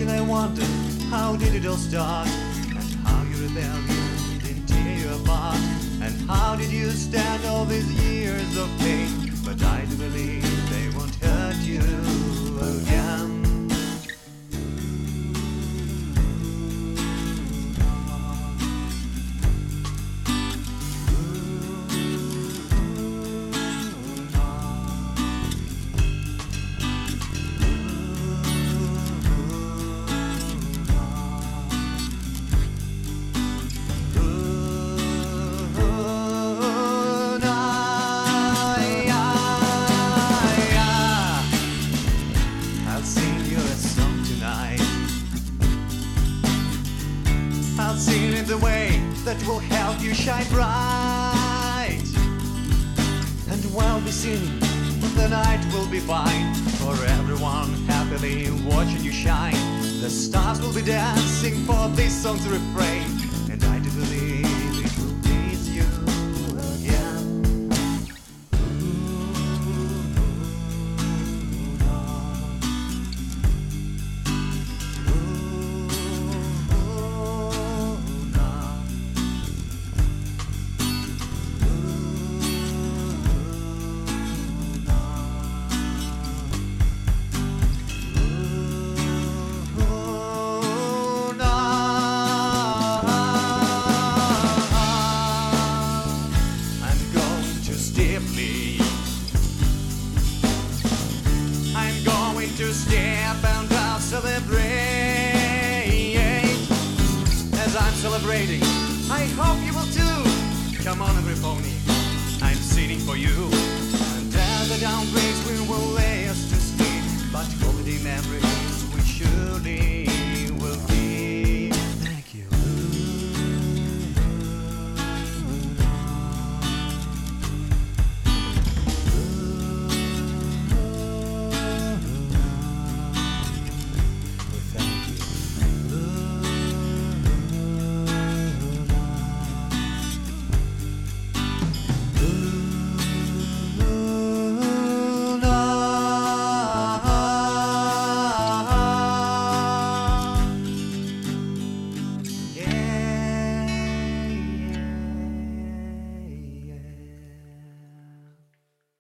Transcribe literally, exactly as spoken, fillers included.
and I wonder, how did it all start? And how your rebellion didn't tear you apart? And how did you stand all these years of pain? But I do believe they won't hurt you again. I'll sing in the way that will help you shine bright. And while we sing, the night will be fine. For everyone happily watching you shine. The stars will be dancing for this song's refrain. And I do believe it will please you again. I'm going to step and I'll celebrate. As I'm celebrating, I hope you will too. Come on, every pony.